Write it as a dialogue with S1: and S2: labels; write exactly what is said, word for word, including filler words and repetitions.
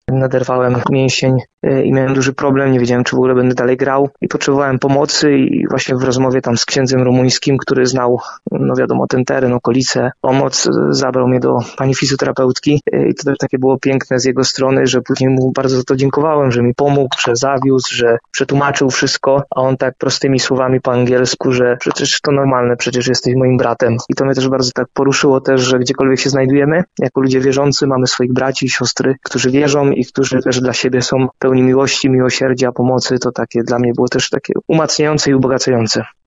S1: naderwałem mięsień i miałem duży problem, nie wiedziałem, czy w ogóle będę dalej grał i potrzebowałem pomocy i właśnie w rozmowie tam z księdzem rumuńskim, który znał, no wiadomo, ten teren, okolice, pomoc, zabrał mnie do pani fizjoterapeutki i to też takie było piękne z jego strony, że później mu bardzo za to dziękowałem, że mi pomógł, że zawiózł, że przetłumaczył wszystko, a on tak prostymi słowami po angielsku, że przecież to normalne, przecież jesteś moim bratem. I to mnie też bardzo tak poruszyło też, że gdziekolwiek się znajdujemy, jako ludzie wierzący mamy swoich braci i siostry, którzy wierzą i którzy też dla siebie są pełni miłości, miłosierdzia, pomocy. To takie dla mnie było też takie umacniające i ubogacające.